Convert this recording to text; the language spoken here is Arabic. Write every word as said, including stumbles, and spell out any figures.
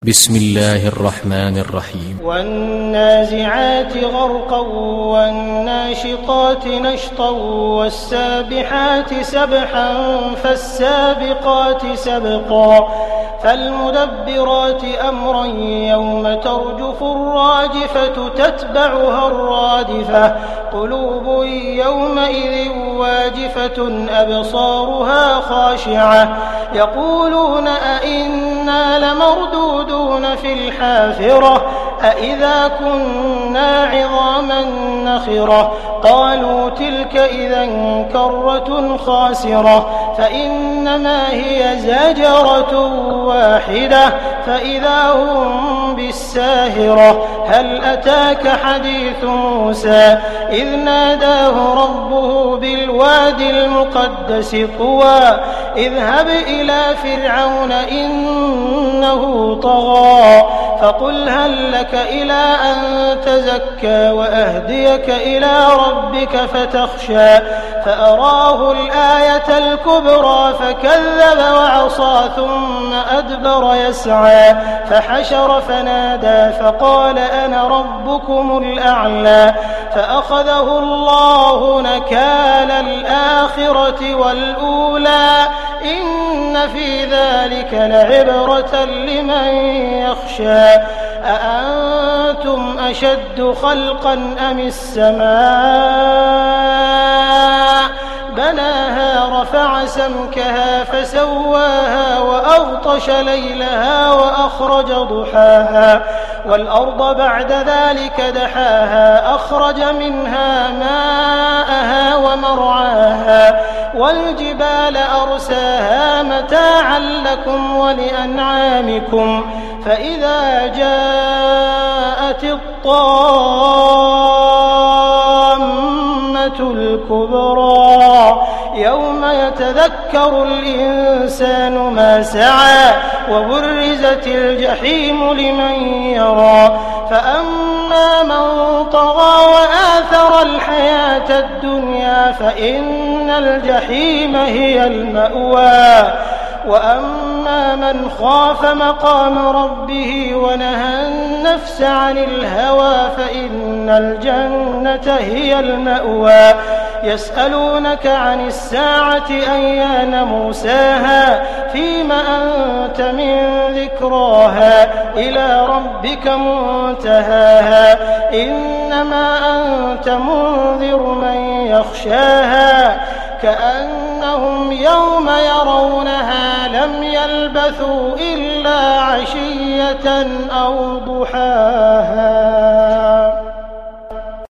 بسم الله الرحمن الرحيم والنازعات غرقا والناشطات نشطا والسابحات سبحا فالسابقات سبقا فالمدبرات أمرا يوم ترجف الراجفة تتبعها الرادفة قلوب يومئذ واجفة أبصارها خاشعة يقولون أئنا لمردودون في الحافرة أئذا كنا عظاما نخرة قالوا تلك إذا كرة خاسرة فإنما هي زجرة واحدة فإذا هم بالساهرة هل أتاك حديث موسى إذ ناداه ربه بالوادي المقدس طوى اذهب إلى فرعون إنه طغى فقل هل لك إلى أن تزكى وأهديك إلى ربك فتخشى فأراه الآية الكبرى فكذب وعصى ثم أدبر يسعى فحشر فنادى فقال أنا ربكم الأعلى فأخذه الله نكال الآخرة والأولى إن في ذلك لعبرة لمن يخشى أأنتم أشد خلقا أم السماء بناها رفع سمكها فسواها وأغطش ليلها وأخرج ضحاها والأرض بعد ذلك دحاها أخرج منها ماءها ومرعاها والجبال أرساها متاعا لكم ولأنعامكم فإذا جاءت الطامة الكبرى يوم يتذكر الإنسان ما سعى وبرزت الجحيم لمن يرى فأما من طغى وآثر الحياة الدنيا فإن الجحيم هي المأوى وأما من خاف مقام ربه ونهى النفس عن الهوى فإن الجنة هي المأوى يسألونك عن الساعة أيان مرساها فيم أنت من ذكراها إلى ربك منتهاها إنما أنت منذر من يخشاها كأنهم يوم يرونها لم يلبثوا إلا عشية أو ضحاها.